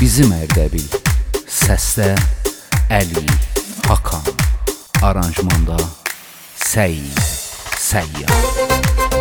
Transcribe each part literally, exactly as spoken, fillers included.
Bizim Ərdəbil. Səsdə Əli Hakan, aranjmanda Səid Səyyar.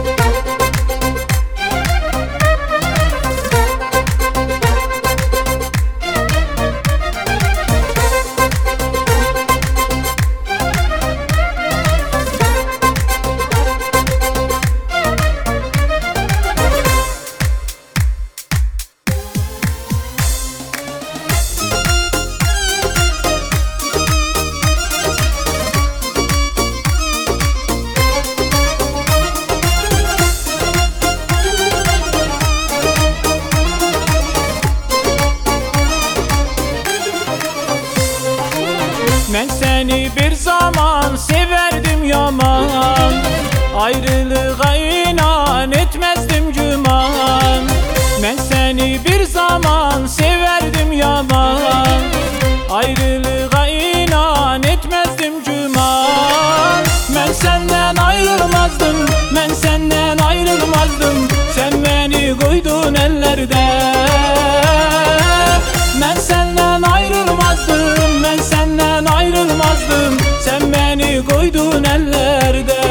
Ben seni bir zaman severdim yaman, ayrılığa inan etmezdim güman. Ben seni bir zaman severdim yaman, ayrılığa inan etmezdim güman. Ben senden ayrılmazdım, ben senden ayrılmazdım, sen beni koydun ellerde. Ben senden ayrılmazdım, ben senden ayrılmazdım, sen beni koydun ellerde.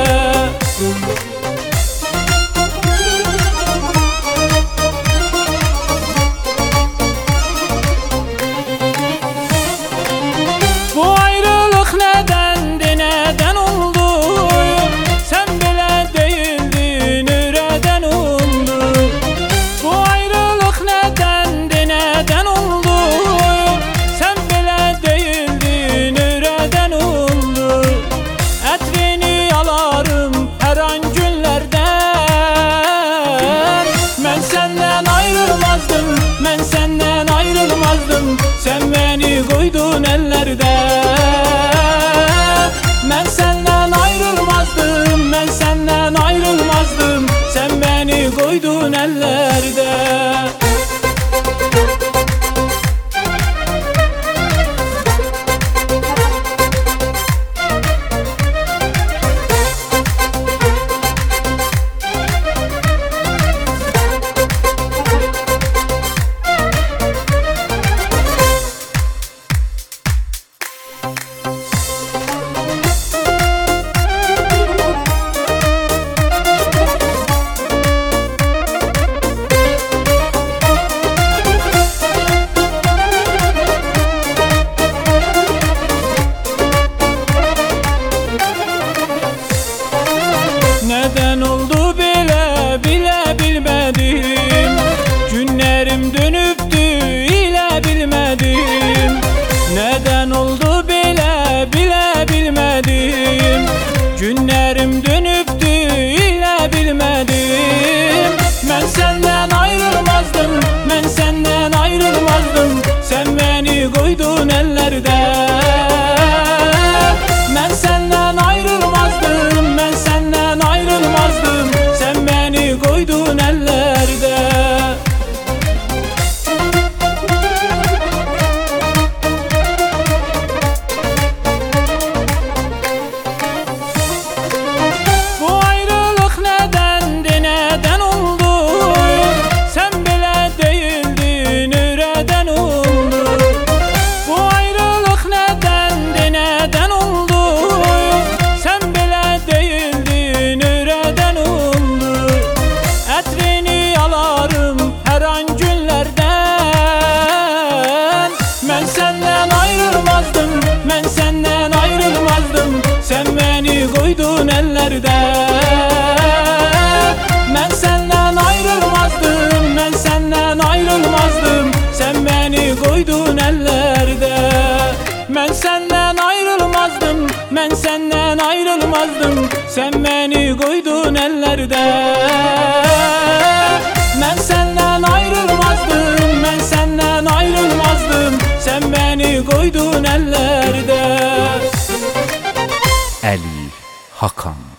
Bu ayrılık nedendi, neden oldu? Sen bile değildin, nereden oldu? Bu ayrılık nedendi, neden oldu? Sen bile değildin, nereden oldu? Etrini yalarım her an günlerden. Ben senden ayrılmazdım, ben senden ayrılmazdım, sen beni koydun ellerde. Ben senden ayrılmazdım, ben senden ayrılmazdım, sen beni koydun ellerde. Neden oldu bile bile bilmedim, günlerim dönüptü ile bilmedim. Neden oldu bile bile bilmedim, günlerim dönüptü ile bilmedim. Ben senden ayrılmazdım, ben senden ayrılmazdım, sen beni koydun ellerde. Ben senden ayrılmazdım, ben senden ayrılmazdım, sen beni koydun ellerde. Bu ayrılık nedendi, neden oldu? Sen bile değildin, nereden oldu? Bu ayrılık nedendi, neden oldu? Sen bile değildin, nereden oldu? Etrini yalarım her an günlerden. Ben senden ayrılmazdım, ben senden ayrılmazdım, sen beni koydun ellerde. Ben senden ayrılmazdım, ben senden ayrılmazdım, sen beni koydun ellerde. Ben senden ayrılmazdım, ben senden ayrılmazdım, sen beni koydun ellerde. Ben senden ayrılmazdım, ben senden ayrılmazdım, sen beni koydun ellerde. Əli Hakan.